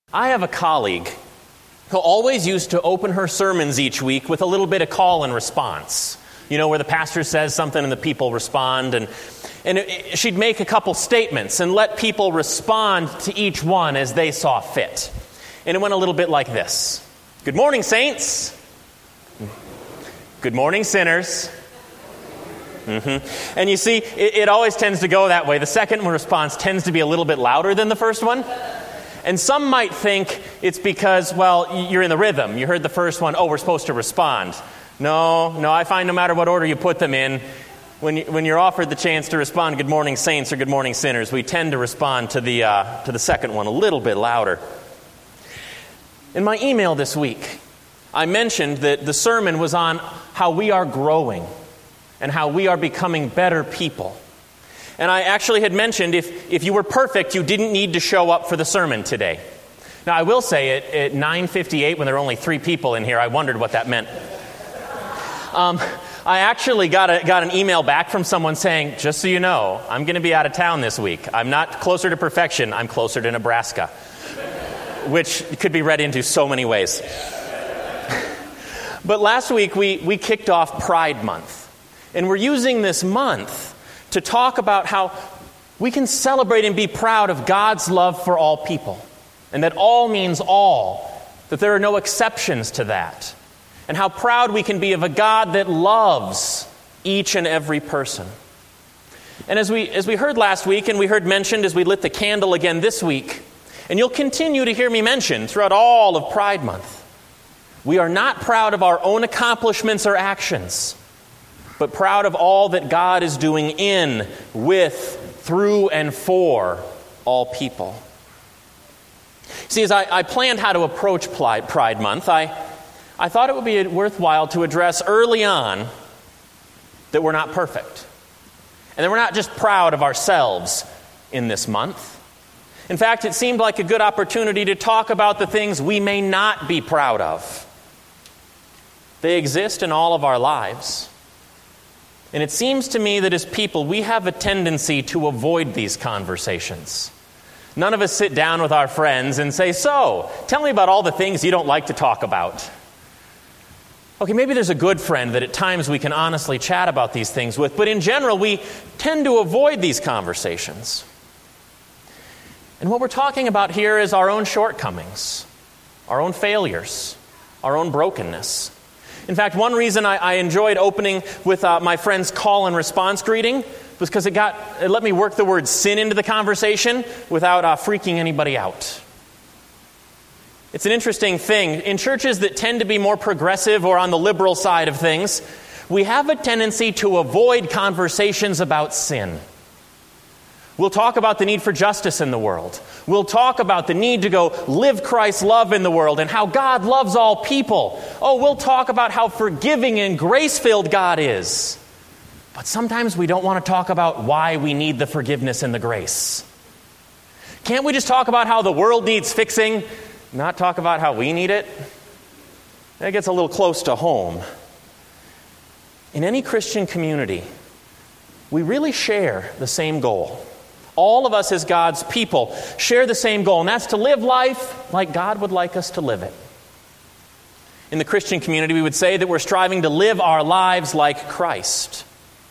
I have a colleague who always used to open her sermons each week with a little bit of call and response. You know, where the pastor says something and the people respond. And she'd make a couple statements and let people respond to each one as they saw fit. And it went a little bit like this. Good morning, saints. Good morning, sinners. And you see, it always tends to go that way. The second response tends to be a little bit louder than the first one. And some might think it's because, well, you're in the rhythm. You heard the first one, we're supposed to respond. No, I find no matter what order you put them in, when you're offered the chance to respond, good morning, saints, or good morning, sinners, we tend to respond to the second one a little bit louder. In my email this week, I mentioned that the sermon was on how we are growing and how we are becoming better people. And I actually had mentioned if you were perfect, you didn't need to show up for the sermon today. Now, I will say at 9:58, when there were only 3 people in here, I wondered what that meant. I actually got an email back from someone saying, just so you know, I'm going to be out of town this week. I'm not closer to perfection, I'm closer to Nebraska. Which could be read into so many ways. But last week, we kicked off Pride Month. And we're using this month to talk about how we can celebrate and be proud of God's love for all people. And that all means all. That there are no exceptions to that. And how proud we can be of a God that loves each and every person. And as we heard last week, and we heard mentioned as we lit the candle again this week, and you'll continue to hear me mention throughout all of Pride Month, we are not proud of our own accomplishments or actions, but proud of all that God is doing in, with, through, and for all people. See, as I planned how to approach Pride Month, I thought it would be worthwhile to address early on that we're not perfect. And that we're not just proud of ourselves in this month. In fact, it seemed like a good opportunity to talk about the things we may not be proud of. They exist in all of our lives. And it seems to me that as people, we have a tendency to avoid these conversations. None of us sit down with our friends and say, so, tell me about all the things you don't like to talk about. Okay, maybe there's a good friend that at times we can honestly chat about these things with, but in general, we tend to avoid these conversations. And what we're talking about here is our own shortcomings, our own failures, our own brokenness. In fact, one reason I enjoyed opening with my friend's call and response greeting was because it let me work the word sin into the conversation without freaking anybody out. It's an interesting thing. In churches that tend to be more progressive or on the liberal side of things, we have a tendency to avoid conversations about sin. We'll talk about the need for justice in the world. We'll talk about the need to go live Christ's love in the world and how God loves all people. We'll talk about how forgiving and grace-filled God is. But sometimes we don't want to talk about why we need the forgiveness and the grace. Can't we just talk about how the world needs fixing, not talk about how we need it? That gets a little close to home. In any Christian community, we really share the same goal. All of us as God's people share the same goal, and that's to live life like God would like us to live it. In the Christian community, we would say that we're striving to live our lives like Christ.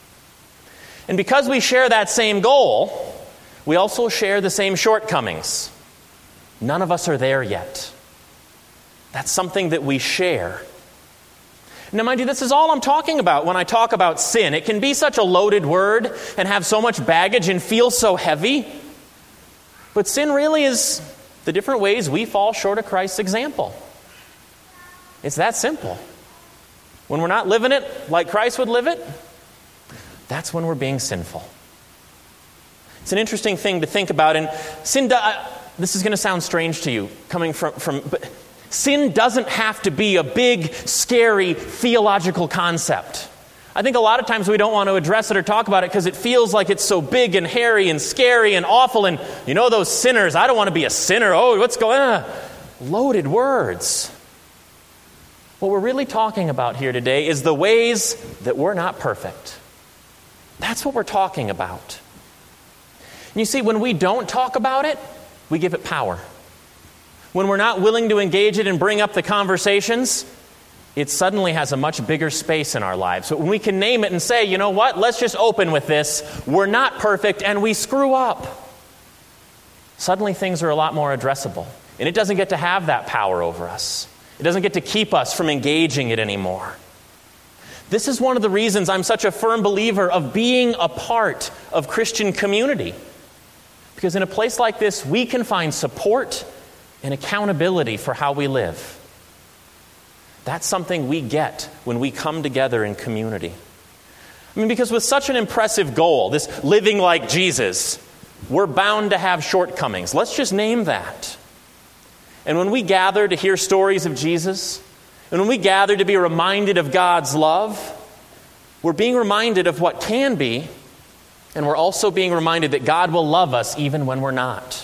And because we share that same goal, we also share the same shortcomings. None of us are there yet. That's something that we share. Now, mind you, this is all I'm talking about when I talk about sin. It can be such a loaded word and have so much baggage and feel so heavy. But sin really is the different ways we fall short of Christ's example. It's that simple. When we're not living it like Christ would live it, that's when we're being sinful. It's an interesting thing to think about. And sin, this is going to sound strange to you, coming from but sin doesn't have to be a big, scary, theological concept. I think a lot of times we don't want to address it or talk about it because it feels like it's so big and hairy and scary and awful. And you know those sinners, I don't want to be a sinner. What's going on? Loaded words. What we're really talking about here today is the ways that we're not perfect. That's what we're talking about. And you see, when we don't talk about it, we give it power. when we're not willing to engage it and bring up the conversations, it suddenly has a much bigger space in our lives. But when we can name it and say, you know what, let's just open with this. We're not perfect and we screw up. Suddenly things are a lot more addressable. And it doesn't get to have that power over us. It doesn't get to keep us from engaging it anymore. This is one of the reasons I'm such a firm believer of being a part of Christian community. Because in a place like this, we can find support and accountability for how we live. That's something we get when we come together in community. I mean, because with such an impressive goal, this living like Jesus, we're bound to have shortcomings. Let's just name that. And when we gather to hear stories of Jesus, and when we gather to be reminded of God's love, we're being reminded of what can be, and we're also being reminded that God will love us even when we're not.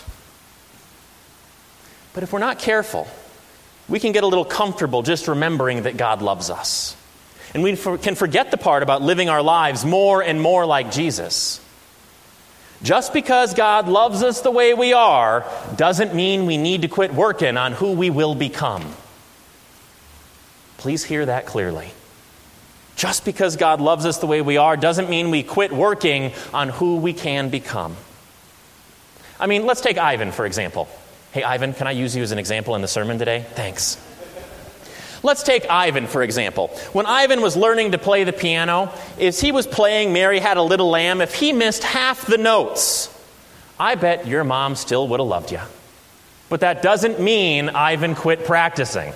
But if we're not careful, we can get a little comfortable just remembering that God loves us. And we can forget the part about living our lives more and more like Jesus. Just because God loves us the way we are doesn't mean we need to quit working on who we will become. Please hear that clearly. Just because God loves us the way we are doesn't mean we quit working on who we can become. I mean, let's take Ivan, for example. Hey, Ivan, can I use you as an example in the sermon today? Thanks. Let's take Ivan, for example. When Ivan was learning to play the piano, as he was playing Mary Had a Little Lamb, if he missed half the notes, I bet your mom still would have loved you. But that doesn't mean Ivan quit practicing.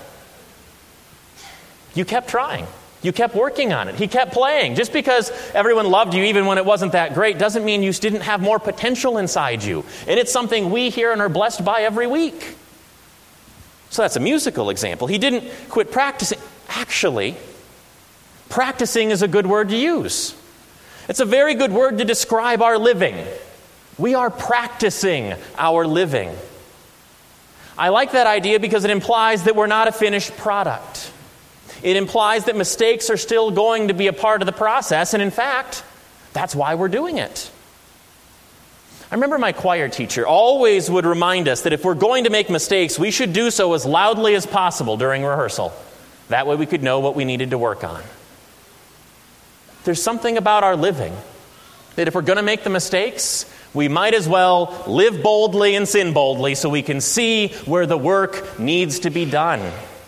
You kept trying. You kept working on it. He kept playing. Just because everyone loved you even when it wasn't that great doesn't mean you didn't have more potential inside you. And it's something we hear and are blessed by every week. So that's a musical example. He didn't quit practicing. Actually, practicing is a good word to use. It's a very good word to describe our living. We are practicing our living. I like that idea because it implies that we're not a finished product. It implies that mistakes are still going to be a part of the process, and in fact, that's why we're doing it. I remember my choir teacher always would remind us that if we're going to make mistakes, we should do so as loudly as possible during rehearsal. That way we could know what we needed to work on. There's something about our living that if we're going to make the mistakes, we might as well live boldly and sin boldly so we can see where the work needs to be done.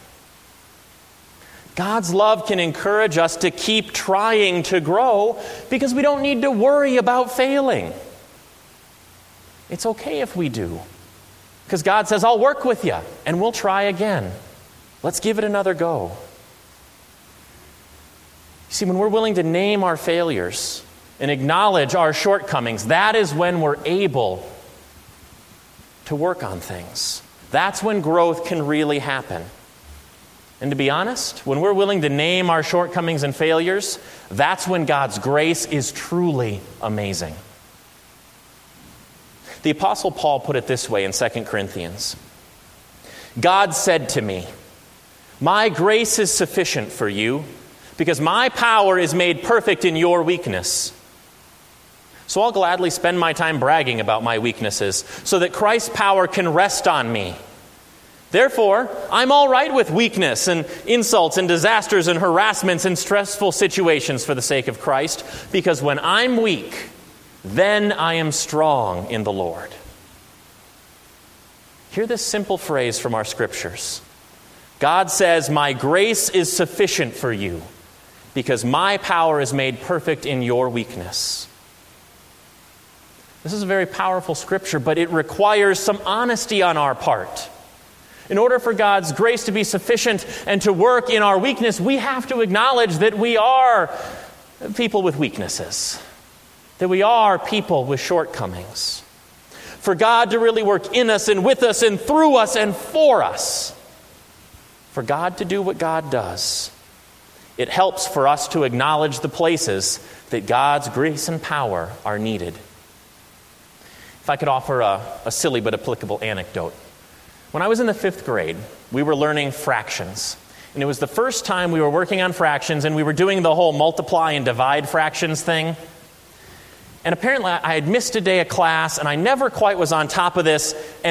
God's love can encourage us to keep trying to grow because we don't need to worry about failing. It's okay if we do. Because God says, I'll work with you and we'll try again. Let's give it another go. You see, when we're willing to name our failures and acknowledge our shortcomings, that is when we're able to work on things. That's when growth can really happen. And to be honest, when we're willing to name our shortcomings and failures, that's when God's grace is truly amazing. The Apostle Paul put it this way in 2 Corinthians. God said to me, my grace is sufficient for you because my power is made perfect in your weakness. So I'll gladly spend my time bragging about my weaknesses so that Christ's power can rest on me. Therefore, I'm all right with weakness and insults and disasters and harassments and stressful situations for the sake of Christ, because when I'm weak, then I am strong in the Lord. Hear this simple phrase from our scriptures. God says, my grace is sufficient for you because my power is made perfect in your weakness. This is a very powerful scripture, but it requires some honesty on our part. In order for God's grace to be sufficient and to work in our weakness, we have to acknowledge that we are people with weaknesses, that we are people with shortcomings. For God to really work in us and with us and through us and for us, for God to do what God does, it helps for us to acknowledge the places that God's grace and power are needed. If I could offer a silly but applicable anecdote. When I was in the 5th grade, we were learning fractions. And it was the first time we were working on fractions, and we were doing the whole multiply and divide fractions thing. And apparently I had missed a day of class, and I never quite was on top of this. And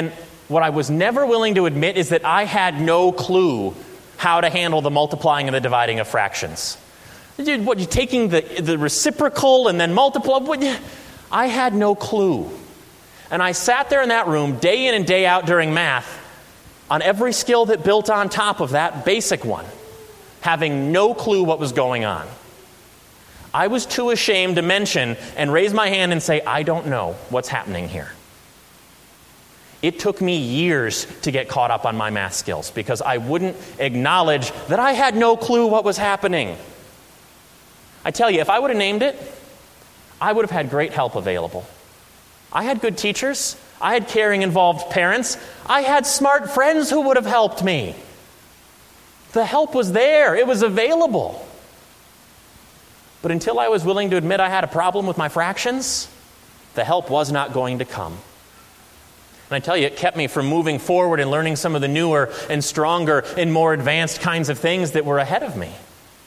what I was never willing to admit is that I had no clue how to handle the multiplying and the dividing of fractions. What, you taking the reciprocal and then multiply? I had no clue. And I sat there in that room day in and day out during math on every skill that built on top of that basic one, having no clue what was going on. I was too ashamed to mention and raise my hand and say, I don't know what's happening here. It took me years to get caught up on my math skills because I wouldn't acknowledge that I had no clue what was happening. I tell you, if I would have named it, I would have had great help available. I had good teachers. I had caring, involved parents. I had smart friends who would have helped me. The help was there. It was available. But until I was willing to admit I had a problem with my fractions, the help was not going to come. And I tell you, it kept me from moving forward and learning some of the newer and stronger and more advanced kinds of things that were ahead of me.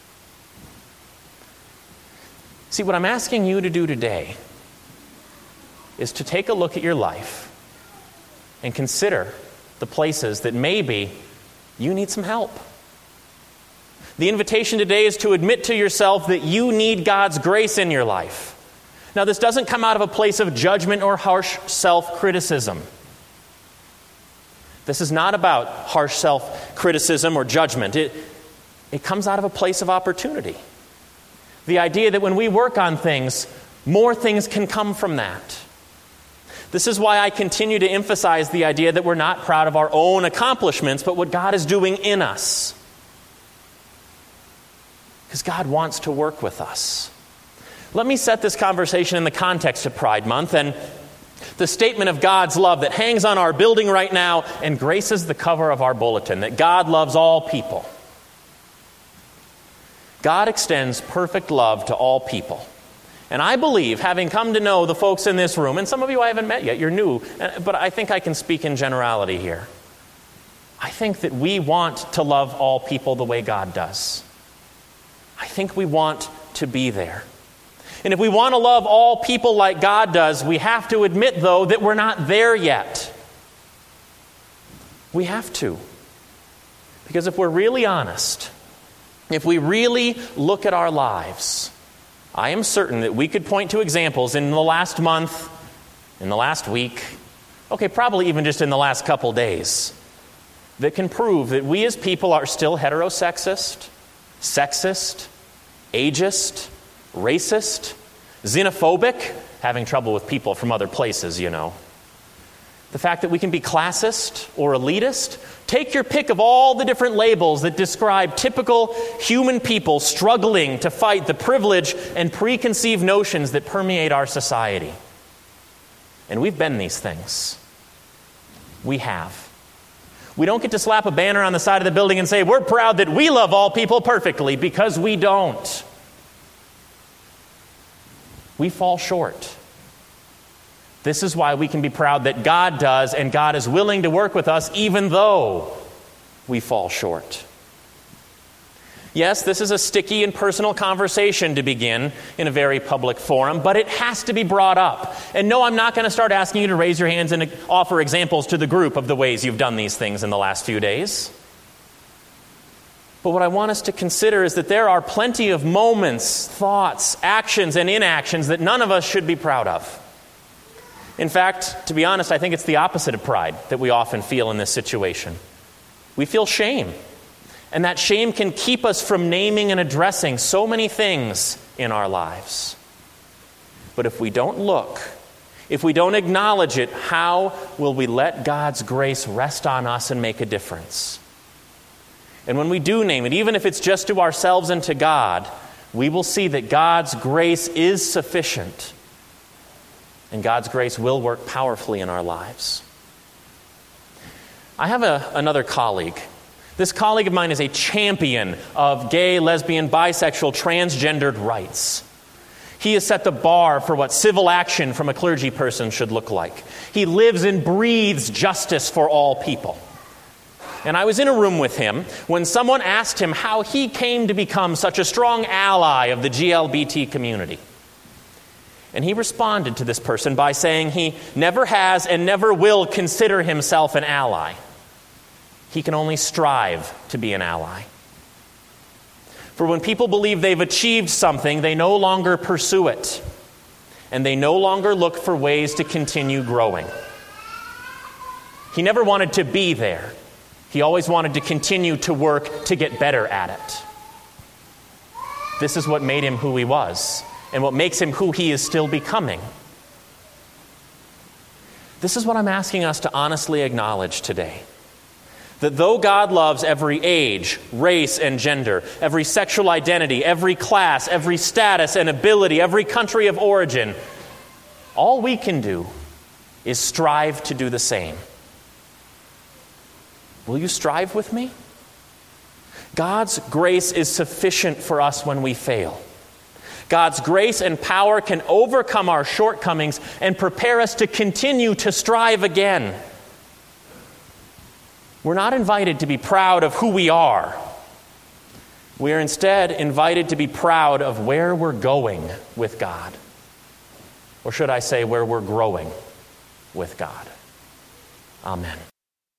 See, what I'm asking you to do today is to take a look at your life and consider the places that maybe you need some help. The invitation today is to admit to yourself that you need God's grace in your life. Now, this doesn't come out of a place of judgment or harsh self-criticism. This is not about harsh self-criticism or judgment. It comes out of a place of opportunity. The idea that when we work on things, more things can come from that. This is why I continue to emphasize the idea that we're not proud of our own accomplishments, but what God is doing in us. Because God wants to work with us. Let me set this conversation in the context of Pride Month and the statement of God's love that hangs on our building right now and graces the cover of our bulletin, that God loves all people. God extends perfect love to all people. And I believe, having come to know the folks in this room, and some of you I haven't met yet, you're new, but I think I can speak in generality here. I think that we want to love all people the way God does. I think we want to be there. And if we want to love all people like God does, we have to admit, though, that we're not there yet. We have to. Because if we're really honest, if we really look at our lives, I am certain that we could point to examples in the last month, in the last week, probably even just in the last couple days, that can prove that we as people are still heterosexist, sexist, ageist, racist, xenophobic, having trouble with people from other places, you know. The fact that we can be classist or elitist. Take your pick of all the different labels that describe typical human people struggling to fight the privilege and preconceived notions that permeate our society. And we've been these things. We have. We don't get to slap a banner on the side of the building and say, we're proud that we love all people perfectly, because we don't. We fall short. This is why we can be proud that God does, and God is willing to work with us even though we fall short. Yes, this is a sticky and personal conversation to begin in a very public forum, but it has to be brought up. And no, I'm not going to start asking you to raise your hands and offer examples to the group of the ways you've done these things in the last few days. But what I want us to consider is that there are plenty of moments, thoughts, actions, and inactions that none of us should be proud of. In fact, to be honest, I think it's the opposite of pride that we often feel in this situation. We feel shame. And that shame can keep us from naming and addressing so many things in our lives. But if we don't look, if we don't acknowledge it, how will we let God's grace rest on us and make a difference? And when we do name it, even if it's just to ourselves and to God, we will see that God's grace is sufficient. And God's grace will work powerfully in our lives. I have another colleague. This colleague of mine is a champion of gay, lesbian, bisexual, transgendered rights. He has set the bar for what civil action from a clergy person should look like. He lives and breathes justice for all people. And I was in a room with him when someone asked him how he came to become such a strong ally of the GLBT community. And he responded to this person by saying he never has and never will consider himself an ally. He can only strive to be an ally. For when people believe they've achieved something, they no longer pursue it, and they no longer look for ways to continue growing. He never wanted to be there. He always wanted to continue to work to get better at it. This is what made him who he was, and what makes him who he is still becoming. This is what I'm asking us to honestly acknowledge today. That though God loves every age, race, and gender, every sexual identity, every class, every status and ability, every country of origin, all we can do is strive to do the same. Will you strive with me? God's grace is sufficient for us when we fail. God's grace and power can overcome our shortcomings and prepare us to continue to strive again. We're not invited to be proud of who we are. We are instead invited to be proud of where we're going with God. Or should I say, where we're growing with God. Amen.